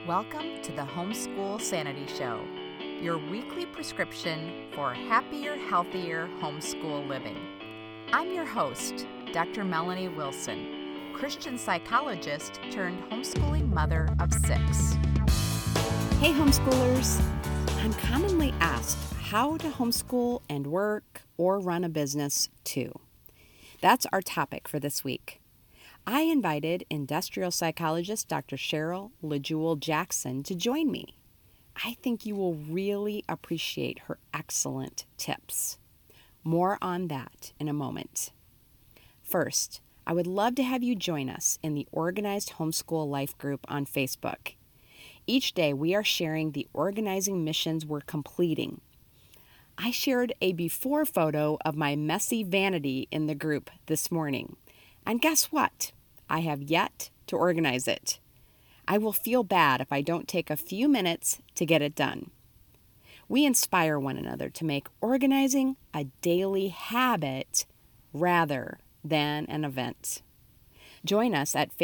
Welcome to the Homeschool Sanity Show, your weekly prescription for happier, healthier homeschool living. I'm your host, Dr. Melanie Wilson, Christian psychologist turned homeschooling mother of 6. Hey homeschoolers! I'm commonly asked how to homeschool and work or run a business too. That's our topic for this week. I invited industrial psychologist Dr. Cheryl LaJewel Jackson to join me. I think you will really appreciate her excellent tips. More on that in a moment. First, I would love to have you join us in the Organized Homeschool Life group on Facebook. Each day we are sharing the organizing missions we're completing. I shared a before photo of my messy vanity in the group this morning. And guess what? I have yet to organize it. I will feel bad if I don't take a few minutes to get it done. We inspire one another to make organizing a daily habit rather than an event. Join us at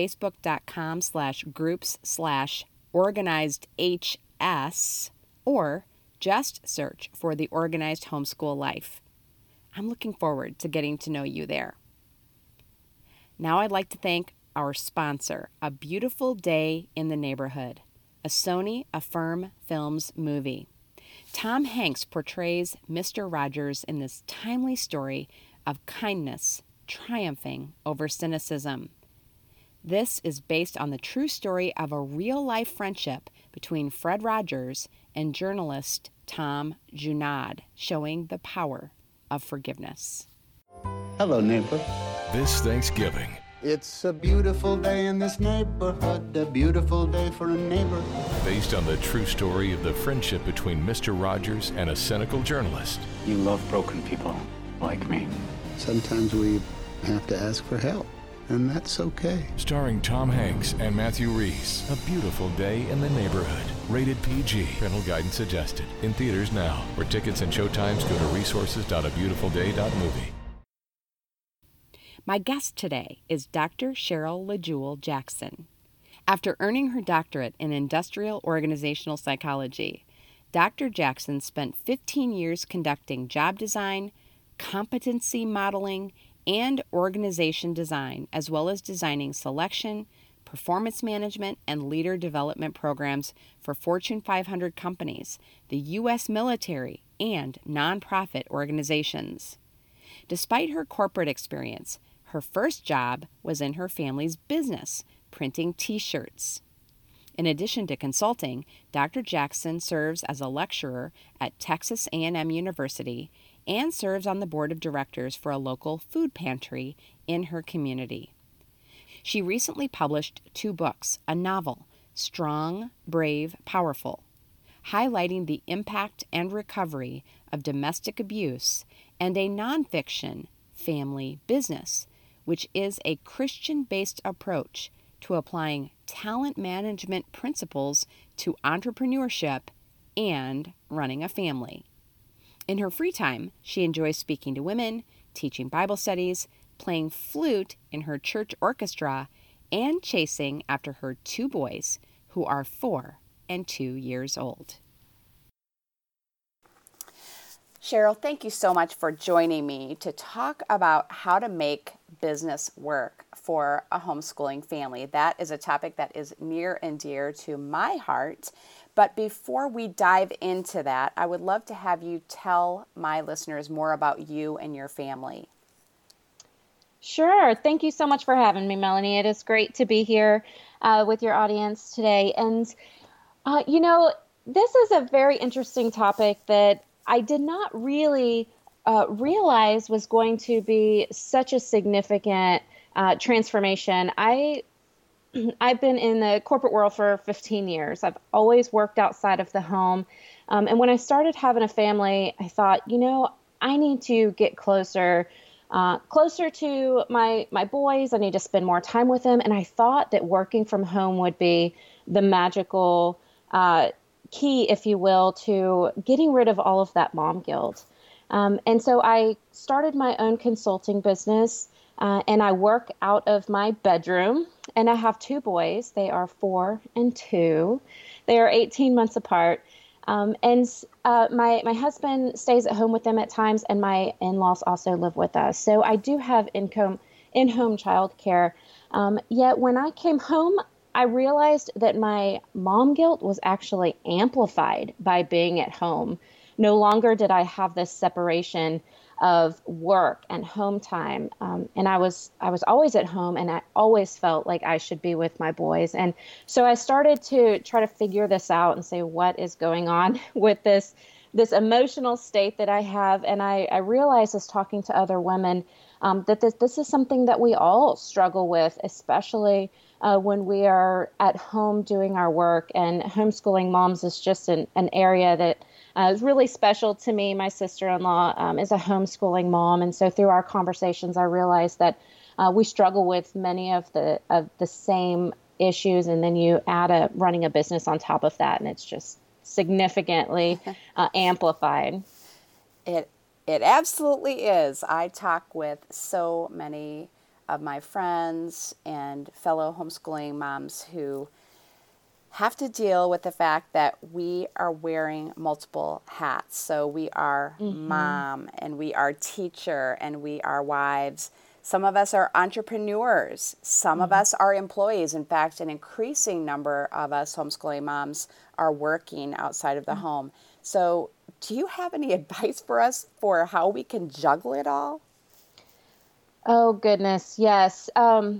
facebook.com/groups/organizedhs or just search for the Organized Homeschool Life. I'm looking forward to getting to know you there. Now I'd like to thank our sponsor, A Beautiful Day in the Neighborhood, a Sony Affirm Films movie. Tom Hanks portrays Mr. Rogers in this timely story of kindness triumphing over cynicism. This is based on the true story of a real-life friendship between Fred Rogers and journalist Tom Junod, showing the power of forgiveness. Hello, neighbor. This Thanksgiving. It's a beautiful day in this neighborhood, a beautiful day for a neighbor. Based on the true story of the friendship between Mr. Rogers and a cynical journalist. You love broken people like me. Sometimes we have to ask for help, and that's okay. Starring Tom Hanks and Matthew Rhys. A Beautiful Day in the Neighborhood. Rated PG. Parental guidance suggested. In theaters now. For tickets and showtimes, go to resources.abeautifulday.movie. My guest today is Dr. Cheryl LaJewel Jackson. After earning her doctorate in industrial organizational psychology, Dr. Jackson spent 15 years conducting job design, competency modeling, and organization design, as well as designing selection, performance management, and leader development programs for Fortune 500 companies, the U.S. military, and nonprofit organizations. Despite her corporate experience, her first job was in her family's business, printing T-shirts. In addition to consulting, Dr. Jackson serves as a lecturer at Texas A&M University and serves on the board of directors for a local food pantry in her community. She recently published 2 books, a novel, Strong, Brave, Powerful, highlighting the impact and recovery of domestic abuse, and a nonfiction, Family Business, which is a Christian-based approach to applying talent management principles to entrepreneurship and running a family. In her free time, she enjoys speaking to women, teaching Bible studies, playing flute in her church orchestra, and chasing after her 2 boys, who are 4 and 2 years old. Cheryl, thank you so much for joining me to talk about how to make business work for a homeschooling family. That is a topic that is near and dear to my heart. But before we dive into that, I would love to have you tell my listeners more about you and your family. Sure. Thank you so much for having me, Melanie. It is great to be here with your audience today. And, this is a very interesting topic that I did not really realize was going to be such a significant transformation. I've been in the corporate world for 15 years. I've always worked outside of the home. And when I started having a family, I thought, I need to get closer to my boys. I need to spend more time with them. And I thought that working from home would be the magical key, if you will, to getting rid of all of that mom guilt. And so I started my own consulting business, and I work out of my bedroom. And I have two boys. They are 4 and 2. They are 18 months apart. My husband stays at home with them at times, and my in-laws also live with us. So I do have in-home childcare. Yet when I came home, I realized that my mom guilt was actually amplified by being at home. No longer did I have this separation of work and home time. And I was always at home, and I always felt like I should be with my boys. And so I started to try to figure this out and say, what is going on with this emotional state that I have? And I realized, as talking to other women, that this is something that we all struggle with, especially when we are at home doing our work. And homeschooling moms is just an area that is really special to me. My sister-in-law is a homeschooling mom, and so through our conversations, I realized that we struggle with many of the same issues. And then you add running a business on top of that, and it's just significantly amplified. It absolutely is. I talk with so many of my friends and fellow homeschooling moms who have to deal with the fact that we are wearing multiple hats. So we are mom, and we are teacher, and we are wives. Some of us are entrepreneurs. Some of us are employees. In fact, an increasing number of us homeschooling moms are working outside of the home. So do you have any advice for us for how we can juggle it all? Oh, goodness. Yes.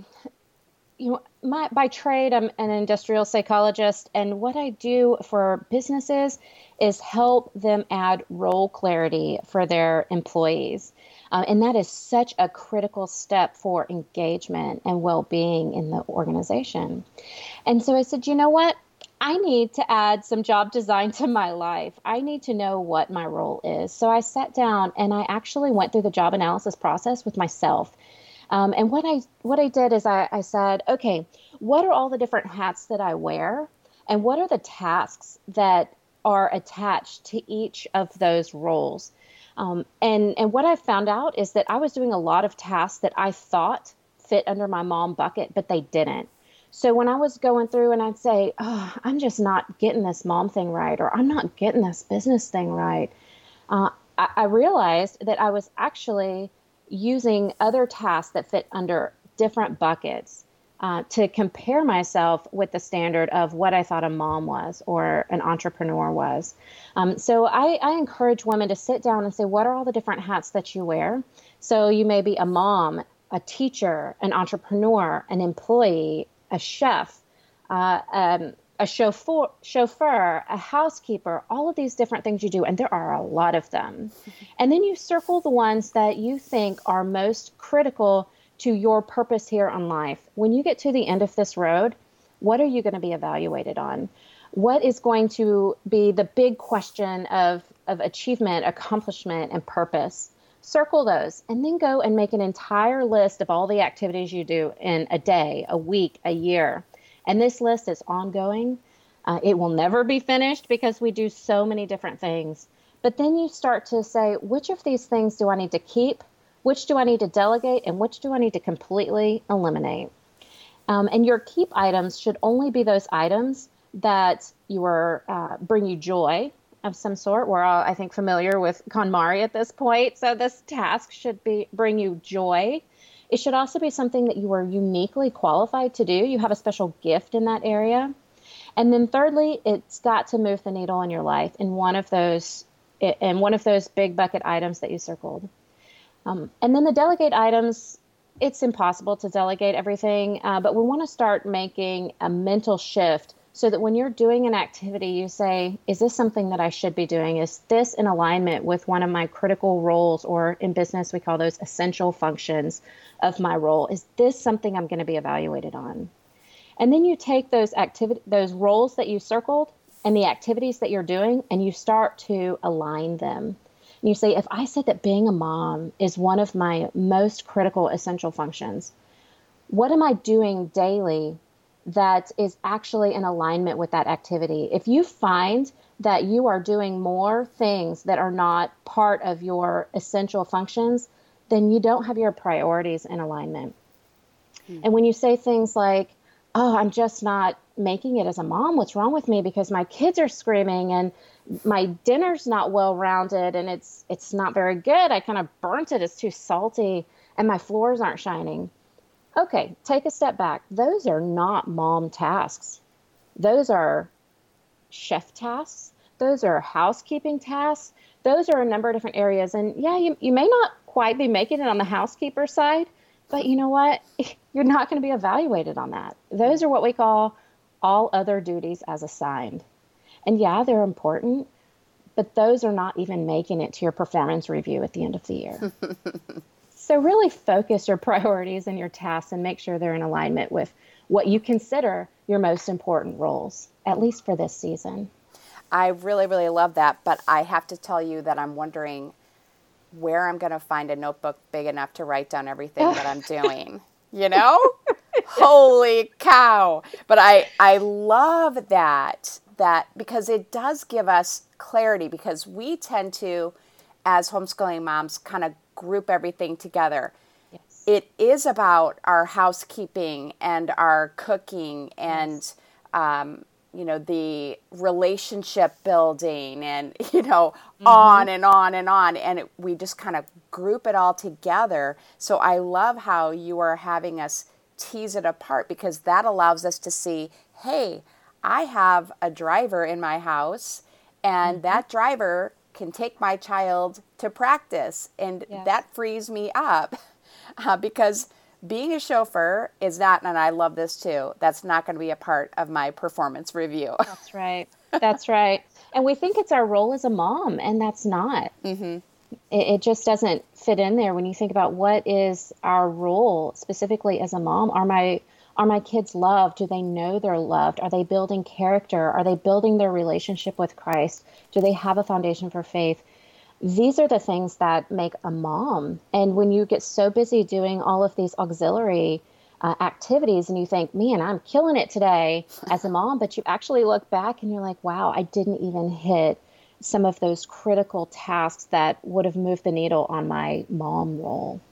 By trade, I'm an industrial psychologist, and what I do for businesses is help them add role clarity for their employees. And that is such a critical step for engagement and well-being in the organization. And so I said, you know what? I need to add some job design to my life. I need to know what my role is. So I sat down and I actually went through the job analysis process with myself. And what I did is I said, okay, what are all the different hats that I wear? And what are the tasks that are attached to each of those roles? And what I found out is that I was doing a lot of tasks that I thought fit under my mom bucket, but they didn't. So when I was going through and I'd say, oh, I'm just not getting this mom thing right, or I'm not getting this business thing right, I realized that I was actually using other tasks that fit under different buckets to compare myself with the standard of what I thought a mom was or an entrepreneur was. So I encourage women to sit down and say, what are all the different hats that you wear? So you may be a mom, a teacher, an entrepreneur, an employee, a chef, a chauffeur, a housekeeper, all of these different things you do, and there are a lot of them. And then you circle the ones that you think are most critical to your purpose here on life. When you get to the end of this road, what are you going to be evaluated on? What is going to be the big question of achievement, accomplishment, and purpose? Circle those, and then go and make an entire list of all the activities you do in a day, a week, a year. And this list is ongoing. It will never be finished because we do so many different things. But then you start to say, which of these things do I need to keep? Which do I need to delegate? And which do I need to completely eliminate? And your keep items should only be those items that bring you joy of some sort. We're all, I think, familiar with KonMari at this point. So this task should bring you joy. It should also be something that you are uniquely qualified to do. You have a special gift in that area. And then thirdly, it's got to move the needle in your life in one of those big bucket items that you circled. And then the delegate items, it's impossible to delegate everything, but we want to start making a mental shift so that when you're doing an activity, you say, is this something that I should be doing? Is this in alignment with one of my critical roles, or in business, we call those essential functions of my role? Is this something I'm going to be evaluated on? And then you take those roles that you circled and the activities that you're doing, and you start to align them. And you say, if I said that being a mom is one of my most critical essential functions, what am I doing daily that is actually in alignment with that activity? If you find that you are doing more things that are not part of your essential functions, then you don't have your priorities in alignment. Mm-hmm. And when you say things like, oh, I'm just not making it as a mom. What's wrong with me? Because my kids are screaming and my dinner's not well rounded and it's not very good. I kind of burnt it. It's too salty and my floors aren't shining. Okay, take a step back. Those are not mom tasks. Those are chef tasks. Those are housekeeping tasks. Those are a number of different areas. And yeah, you may not quite be making it on the housekeeper side, but you know what? You're not going to be evaluated on that. Those are what we call all other duties as assigned. And yeah, they're important, but those are not even making it to your performance review at the end of the year. So really focus your priorities and your tasks and make sure they're in alignment with what you consider your most important roles, at least for this season. I really, really love that, but I have to tell you that I'm wondering where I'm going to find a notebook big enough to write down everything that I'm doing, you know? Holy cow. But I love that because it does give us clarity, because we tend to, as homeschooling moms, kind of group everything together. Yes. It is about our housekeeping and our cooking and, Yes. The relationship building and, on and on and on. And we just kind of group it all together. So I love how you are having us tease it apart, because that allows us to see, hey, I have a driver in my house and that driver can take my child to practice. And that frees me up because being a chauffeur is not, and I love this too, that's not going to be a part of my performance review. That's right. That's right. And we think it's our role as a mom, and that's not. Mm-hmm. It just doesn't fit in there when you think about what is our role specifically as a mom. Are my kids loved? Do they know they're loved? Are they building character? Are they building their relationship with Christ? Do they have a foundation for faith? These are the things that make a mom. And when you get so busy doing all of these auxiliary activities and you think, man, I'm killing it today as a mom, but you actually look back and you're like, wow, I didn't even hit some of those critical tasks that would have moved the needle on my mom role.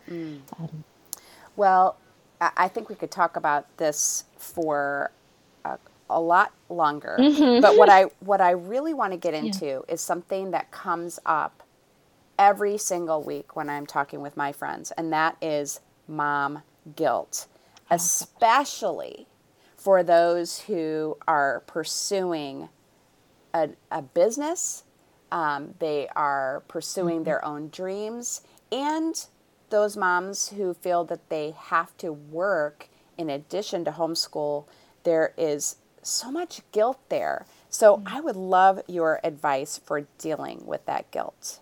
Well, I think we could talk about this for a lot longer. Mm-hmm. But what I really want to get into is something that comes up every single week when I'm talking with my friends, and that is mom guilt, especially for those who are pursuing a business. They are pursuing their own dreams, and those moms who feel that they have to work in addition to homeschool. There is so much guilt there. So I would love your advice for dealing with that guilt.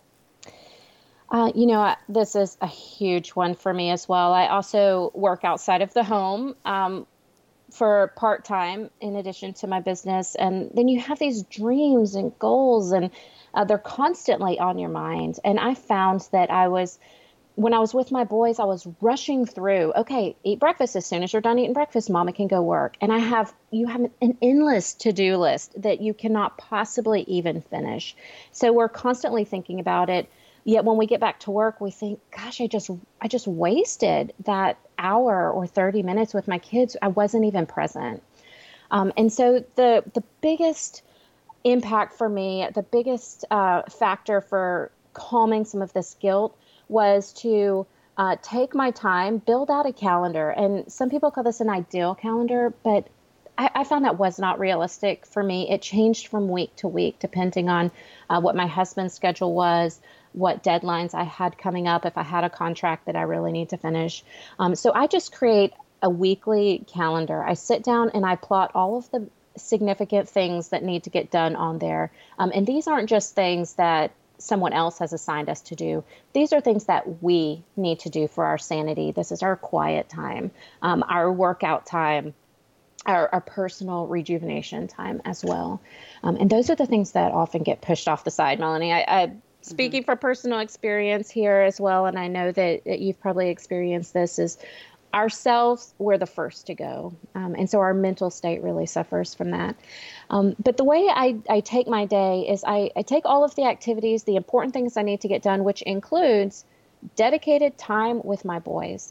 This is a huge one for me as well. I also work outside of the home for part-time in addition to my business. And then you have these dreams and goals, and they're constantly on your mind. And I found that when I was with my boys, I was rushing through, okay, eat breakfast. As soon as you're done eating breakfast, Mama can go work. And you have an endless to-do list that you cannot possibly even finish. So we're constantly thinking about it. Yet when we get back to work, we think, gosh, I just wasted that hour or 30 minutes with my kids. I wasn't even present. And so the biggest impact for me, the biggest factor for calming some of this guilt was to take my time, build out a calendar. And some people call this an ideal calendar, but I found that was not realistic for me. It changed from week to week, depending on what my husband's schedule was, what deadlines I had coming up, if I had a contract that I really need to finish. So I just create a weekly calendar. I sit down and I plot all of the significant things that need to get done on there. And these aren't just things that someone else has assigned us to do. These are things that we need to do for our sanity. This is our quiet time, our workout time, our personal rejuvenation time as well. And those are the things that often get pushed off the side, Melanie. I speaking from personal experience here as well, and I know that you've probably experienced this, is ourselves, we're the first to go. And so our mental state really suffers from that. But the way I take my day is I take all of the activities, the important things I need to get done, which includes dedicated time with my boys.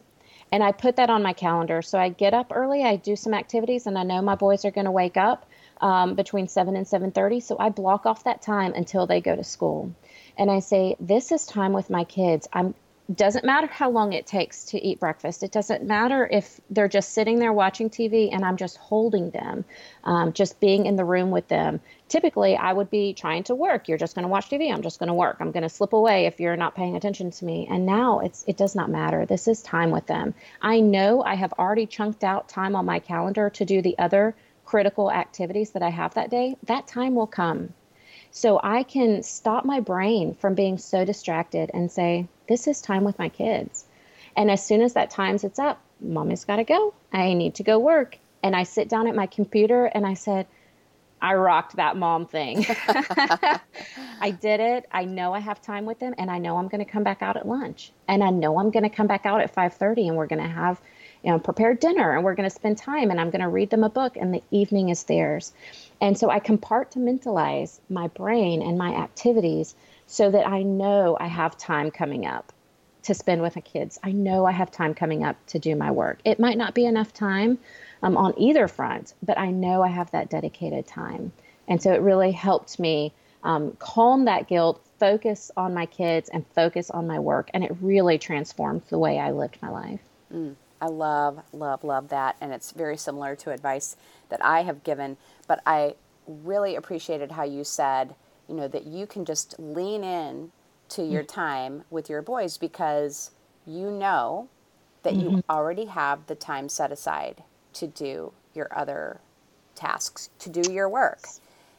And I put that on my calendar. So I get up early, I do some activities, and I know my boys are going to wake up between 7 and 7:30. So I block off that time until they go to school. And I say, this is time with my kids. Doesn't matter how long it takes to eat breakfast. It doesn't matter if they're just sitting there watching TV and I'm just holding them, just being in the room with them. Typically, I would be trying to work. You're just going to watch TV. I'm just going to work. I'm going to slip away if you're not paying attention to me. And now it does not matter. This is time with them. I know I have already chunked out time on my calendar to do the other critical activities that I have that day. That time will come. So I can stop my brain from being so distracted and say, this is time with my kids. And as soon as that time's up, Mommy's got to go. I need to go work. And I sit down at my computer and I said, I rocked that mom thing. I did it. I know I have time with them, and I know I'm going to come back out at lunch. And I know I'm going to come back out at 5:30 and we're going to have prepared dinner, and we're going to spend time, and I'm going to read them a book, and the evening is theirs. And so I compartmentalize my brain and my activities so that I know I have time coming up to spend with the kids. I know I have time coming up to do my work. It might not be enough time on either front, but I know I have that dedicated time. And so it really helped me calm that guilt, focus on my kids, and focus on my work. And it really transformed the way I lived my life. I love, love, love that. And it's very similar to advice that I have given. But I really appreciated how you said, that you can just lean in to your time with your boys because you know that you already have the time set aside to do your other tasks, to do your work.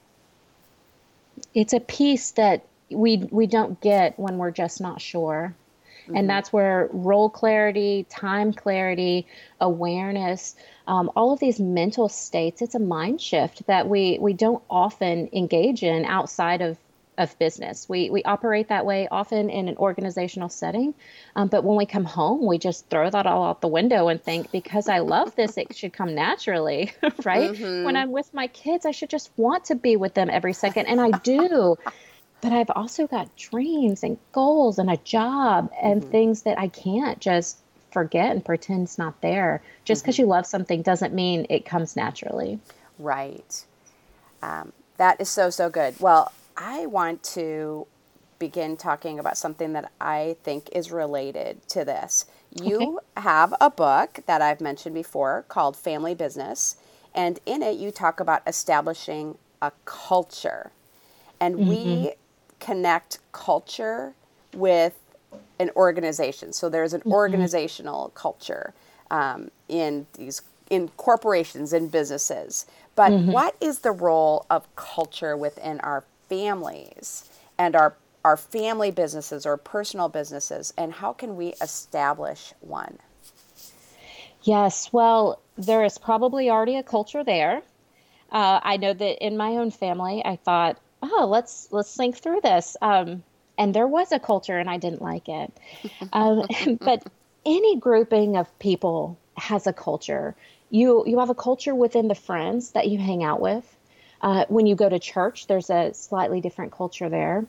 It's a piece that we don't get when we're just not sure. And that's where role clarity, time clarity, awareness, all of these mental states, it's a mind shift that we don't often engage in outside of business. We operate that way often in an organizational setting. But when we come home, we just throw that all out the window and think, because I love this, it should come naturally, right? When I'm with my kids, I should just want to be with them every second. And I do. But I've also got dreams and goals and a job and things that I can't just forget and pretend it's not there. Just because you love something doesn't mean it comes naturally. Right. That is so, so good. Well, I want to begin talking about something that I think is related to this. You have a book that I've mentioned before called Family Business, and in it you talk about establishing a culture. And we connect culture with an organization. So there's an organizational culture in corporations and businesses. But what is the role of culture within our families and our family businesses or personal businesses, and how can we establish one? Yes, well, there is probably already a culture there. I know that in my own family, I thought, let's think through this. And there was a culture, and I didn't like it. But any grouping of people has a culture. You have a culture within the friends that you hang out with. When you go to church, there's a slightly different culture there.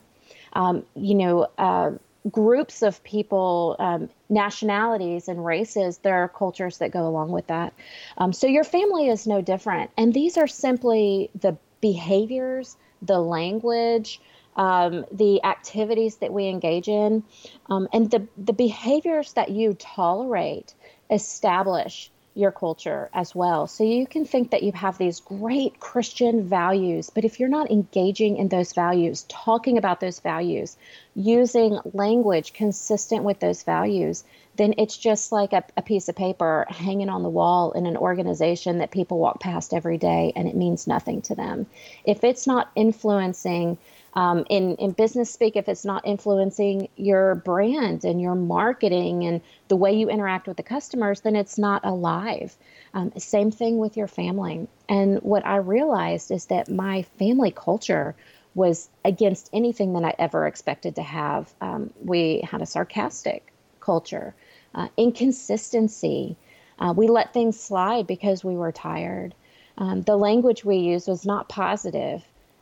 Groups of people, nationalities and races, there are cultures that go along with that. So your family is no different. And these are simply the behaviors, the language, the activities that we engage in, and the behaviors that you tolerate establish your culture as well. So you can think that you have these great Christian values, but if you're not engaging in those values, talking about those values, using language consistent with those values, then it's just like a piece of paper hanging on the wall in an organization that people walk past every day, and it means nothing to them. If it's not influencing, in business speak, if it's not influencing your brand and your marketing and the way you interact with the customers, then it's not alive. Same thing with your family. And what I realized is that my family culture was against anything that I ever expected to have. We had a sarcastic culture, inconsistency. We let things slide because we were tired. The language we used was not positive.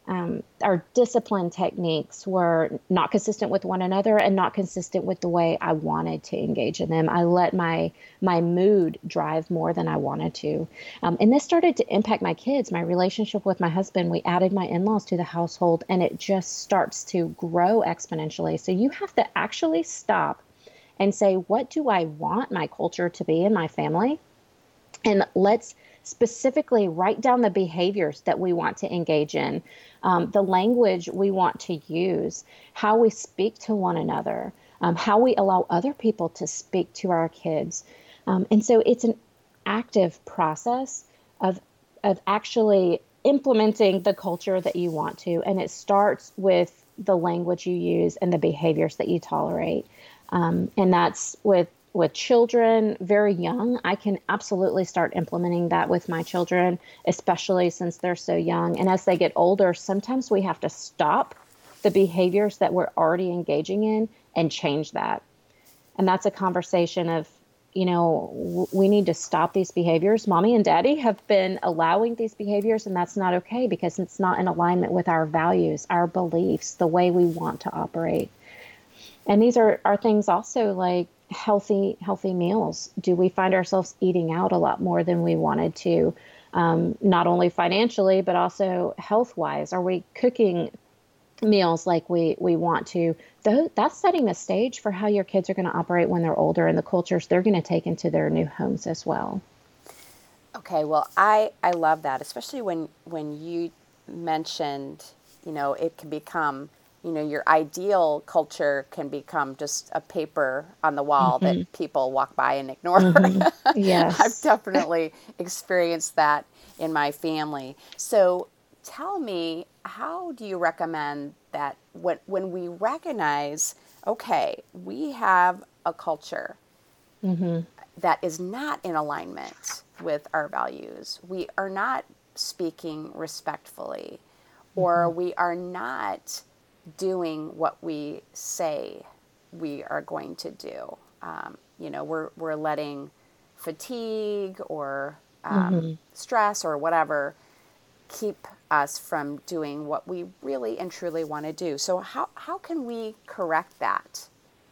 our discipline techniques were not consistent with one another and not consistent with the way I wanted to engage in them. I let my mood drive more than I wanted to. And this started to impact my kids, my relationship with my husband. We added my in-laws to the household, and it just starts to grow exponentially. So you have to actually stop and say, what do I want my culture to be in my family? And let's specifically write down the behaviors that we want to engage in, the language we want to use, how we speak to one another, how we allow other people to speak to our kids. And so it's an active process of actually implementing the culture that you want to. And it starts with the language you use and the behaviors that you tolerate. And that's with children very young. I can absolutely start implementing that with my children, especially since they're so young. And as they get older, sometimes we have to stop the behaviors that we're already engaging in and change that. And that's a conversation of, we need to stop these behaviors. Mommy and daddy have been allowing these behaviors, and that's not okay because it's not in alignment with our values, our beliefs, the way we want to operate. And these are things also like healthy meals. Do we find ourselves eating out a lot more than we wanted to, not only financially, but also health-wise? Are we cooking meals like we want to? That's setting the stage for how your kids are going to operate when they're older and the cultures they're going to take into their new homes as well. Okay, well, I love that, especially when you mentioned, it can become, your ideal culture can become just a paper on the wall that people walk by and ignore. Yes. I've definitely experienced that in my family. So tell me, how do you recommend that when we recognize, okay, we have a culture that is not in alignment with our values, we are not speaking respectfully, or we are not doing what we say we are going to do. We're letting fatigue or stress or whatever keep us from doing what we really and truly want to do. So how can we correct that?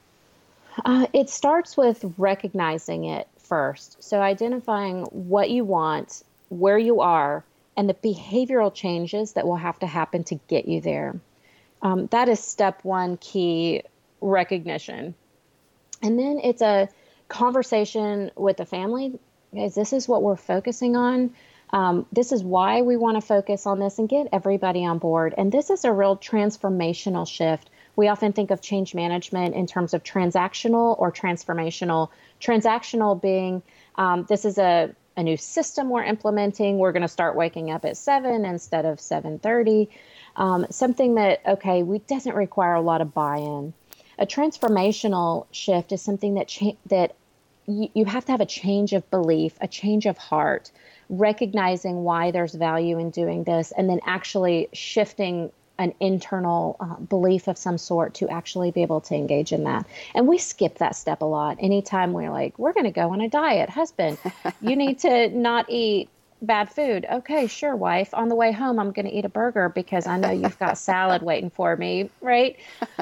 It starts with recognizing it first. So identifying what you want, where you are, and the behavioral changes that will have to happen to get you there. That is step one, key recognition. And then it's a conversation with the family. Guys, this is what we're focusing on. This is why we want to focus on this and get everybody on board. And this is a real transformational shift. We often think of change management in terms of transactional or transformational. Transactional being, this is a new system we're implementing. We're going to start waking up at 7 instead of 7:30. Something that, doesn't require a lot of buy-in. A transformational shift is something that you have to have a change of belief, a change of heart, recognizing why there's value in doing this, and then actually shifting an internal belief of some sort to actually be able to engage in that. And we skip that step a lot. Anytime we're like, we're going to go on a diet, husband, you need to not eat bad food. Okay, sure, wife. On the way home, I'm going to eat a burger because I know you've got salad waiting for me, right?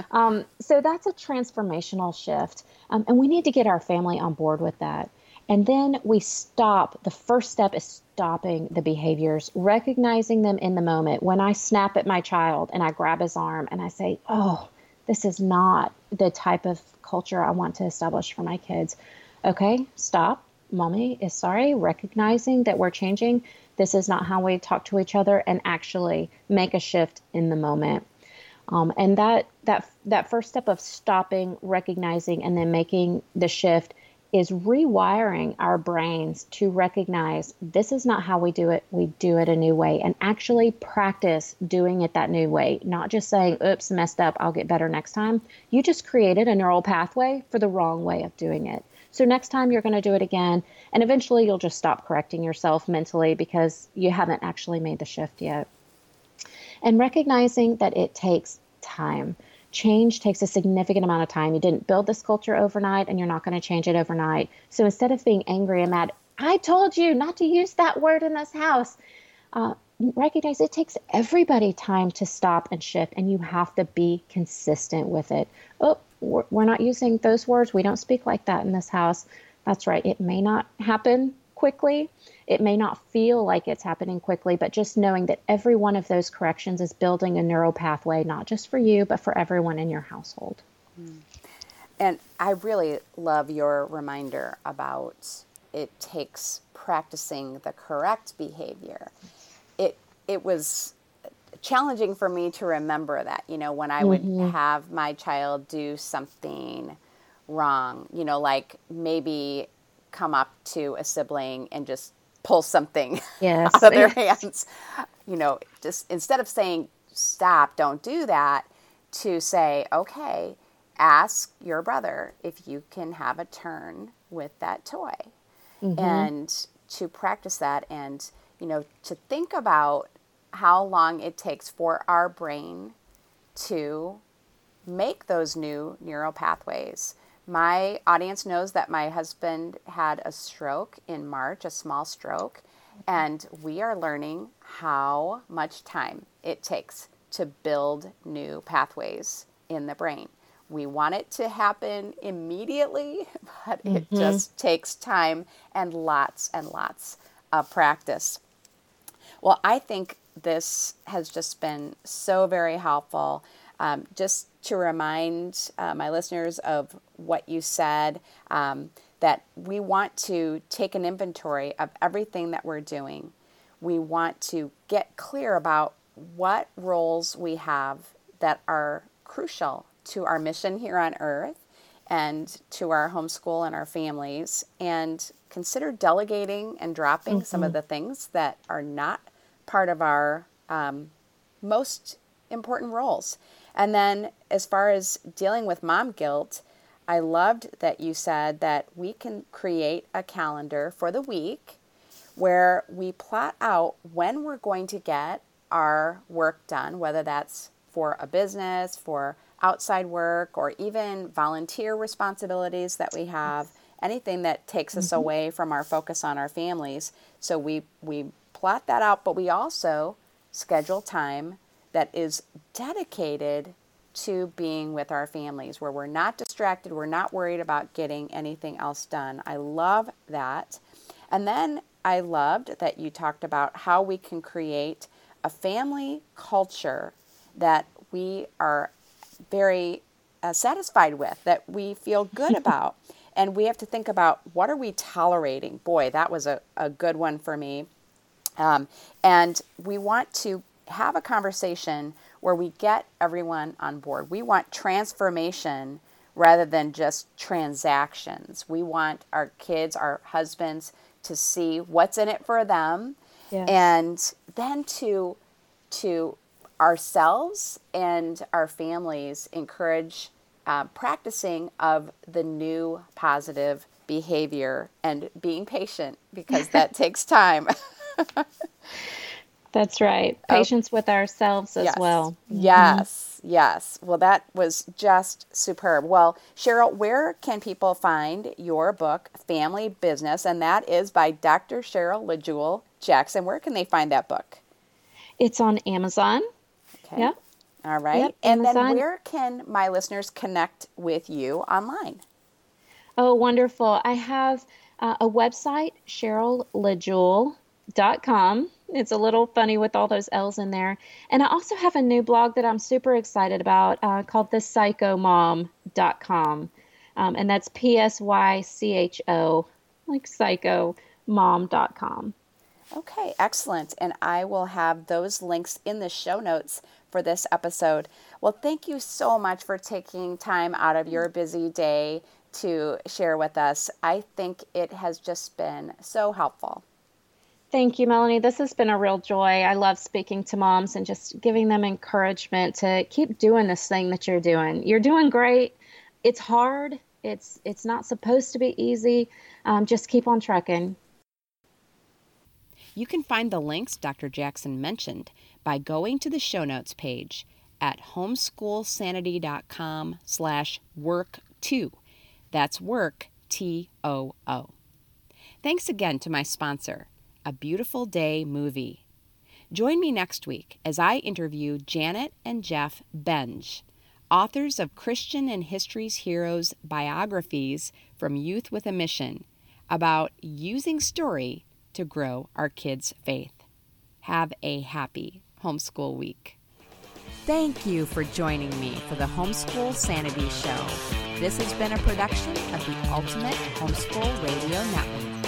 So that's a transformational shift. And we need to get our family on board with that. And then we stop. The first step is stopping the behaviors, recognizing them in the moment. When I snap at my child and I grab his arm and I say, oh, this is not the type of culture I want to establish for my kids. Okay, stop. Mommy is sorry, recognizing that we're changing. This is not how we talk to each other, and actually make a shift in the moment. And that first step of stopping, recognizing, and then making the shift is rewiring our brains to recognize this is not how we do it. We do it a new way, and actually practice doing it that new way. Not just saying, oops, messed up, I'll get better next time. You just created a neural pathway for the wrong way of doing it. So next time you're going to do it again, and eventually you'll just stop correcting yourself mentally because you haven't actually made the shift yet. And recognizing that it takes time. Change takes a significant amount of time. You didn't build this culture overnight, and you're not going to change it overnight. So instead of being angry and mad, I told you not to use that word in this house. recognize it takes everybody time to stop and shift, and you have to be consistent with it. Oh, we're not using those words. We don't speak like that in this house. That's right. It may not happen quickly. It may not feel like it's happening quickly, but just knowing that every one of those corrections is building a neural pathway, not just for you, but for everyone in your household. And I really love your reminder about it takes practicing the correct behavior. It was challenging for me to remember that, when I would have my child do something wrong, like maybe come up to a sibling and just pull something out of their hands, just instead of saying, stop, don't do that, to say, okay, ask your brother if you can have a turn with that toy, and to practice that, and to think about how long it takes for our brain to make those new neural pathways. My audience knows that my husband had a stroke in March, a small stroke, and we are learning how much time it takes to build new pathways in the brain. We want it to happen immediately, but it just takes time and lots of practice. Well, I think this has just been so very helpful. Just to remind my listeners of what you said, that we want to take an inventory of everything that we're doing. We want to get clear about what roles we have that are crucial to our mission here on earth and to our homeschool and our families, and consider delegating and dropping some of the things that are not part of our most important roles. And then as far as dealing with mom guilt, I loved that you said that we can create a calendar for the week where we plot out when we're going to get our work done, whether that's for a business, for outside work, or even volunteer responsibilities that we have, anything that takes us away from our focus on our families. So we plot that out, but we also schedule time that is dedicated to being with our families, where we're not distracted, we're not worried about getting anything else done. I love that. And then I loved that you talked about how we can create a family culture that we are very satisfied with, that we feel good about. And we have to think about, what are we tolerating? Boy, that was a good one for me. And we want to have a conversation where we get everyone on board. We want transformation rather than just transactions. We want our kids, our husbands, to see what's in it for them, and then to ourselves and our families encourage practicing of the new positive behavior and being patient, because that takes time. That's right. Patience with ourselves as well. Yes. Well, that was just superb. Well, Cheryl, where can people find your book, Family Business? And that is by Dr. Cheryl LaJewel Jackson. Where can they find that book? It's on Amazon. Okay. Yep. All right. Yep, and Amazon. Then where can my listeners connect with you online? Oh, wonderful. I have a website, CherylLaJewel.com. It's a little funny with all those L's in there. And I also have a new blog that I'm super excited about called thepsychomom.com. And that's PSYCHO, like psychomom.com. Okay, excellent. And I will have those links in the show notes for this episode. Well, thank you so much for taking time out of your busy day to share with us. I think it has just been so helpful. Thank you, Melanie. This has been a real joy. I love speaking to moms and just giving them encouragement to keep doing this thing that you're doing. You're doing great. It's hard. It's not supposed to be easy. Just keep on trucking. You can find the links Dr. Jackson mentioned by going to the show notes page at homeschoolsanity.com/work2. That's work, TOO. Thanks again to my sponsor, A Beautiful Day Movie. Join me next week as I interview Janet and Jeff Benge, authors of Christian and History's Heroes biographies from Youth with a Mission, about using story to grow our kids' faith. Have a happy homeschool week. Thank you for joining me for the Homeschool Sanity Show. This has been a production of the Ultimate Homeschool Radio Network.